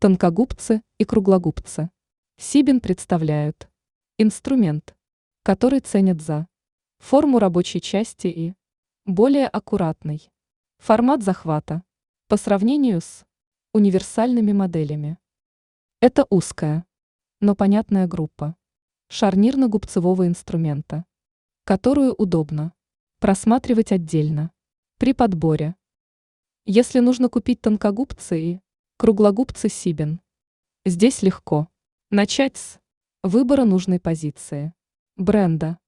Тонкогубцы и круглогубцы. Сибин представляют инструмент, который ценят за форму рабочей части и более аккуратный формат захвата по сравнению с универсальными моделями. Это узкая, но понятная группа шарнирно-губцевого инструмента, которую удобно просматривать отдельно при подборе. Если нужно купить тонкогубцы и круглогубцы Сибин, здесь легко начать с выбора нужной позиции, бренда,